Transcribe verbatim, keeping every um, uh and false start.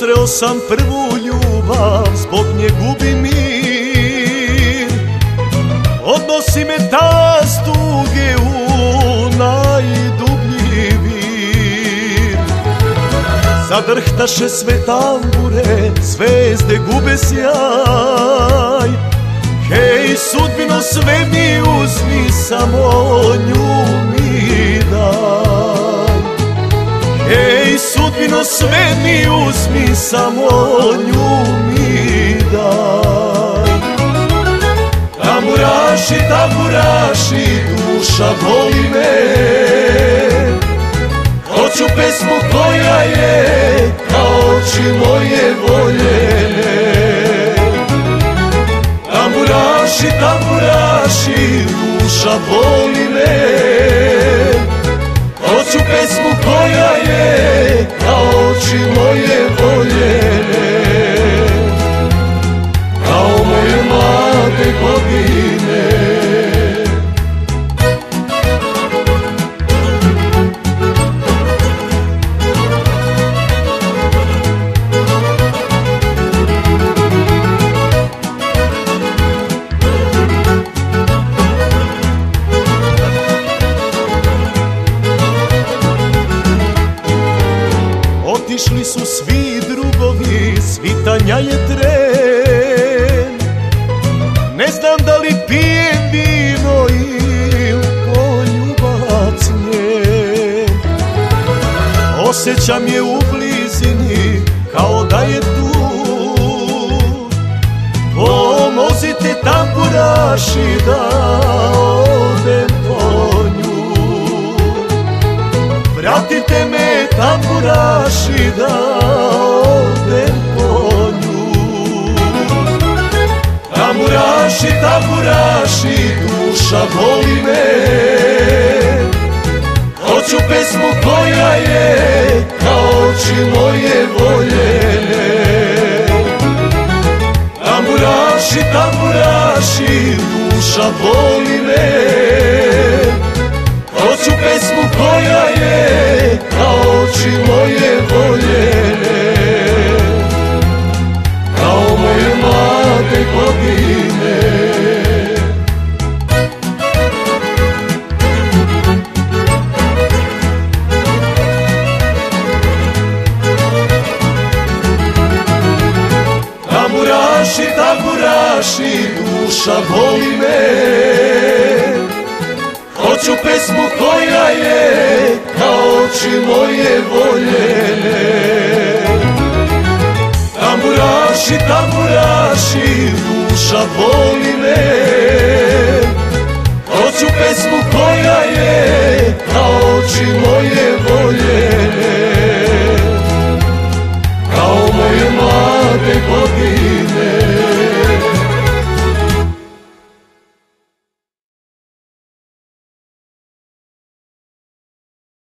Sreo sam prvu ljubav, zbog nje gubim mir. Odnosi me ta stuge u najdublji vir. Zadrhtaše sve tambure, zvezde gube sjaj. Hej sudbino, sve mi uzmi, samo nju mi daj. Hej sudbino, sve mi uzmi, samo nju mi daj. Tamburaši, tamburaši, duša voli me. Hoću pesmu koja je kao oči moje voljene. Tamburaši, tamburaši, duša voli me. Hoću pesmu koja je kao oči moje voljene. Kao moje mlade godine. Otišli su svi drugovi, svitanja je tren. Ne znam da li pijem vino ili poljubac njen. Osjećam je u blizini kao da je tu. Pomozite tamburaši da odem po nju. Vratite me tamburaši da odem po nju. Tamburaši, tamburaši, duša voli me. Hoću pesmu koja je kao oči moje voljene. Tamburaši, tamburaši, duša voli me. Hoću pesmu koja je kao oči moje voljene. Kao moje mlade godine. Tamburaši, tamburaši, duša voli me. Hoću pesmu koja je kao oči moje voljene. Tamburaši, tamburaši, duša voli me. Hoću pesmu koja je kao oči moje voljene.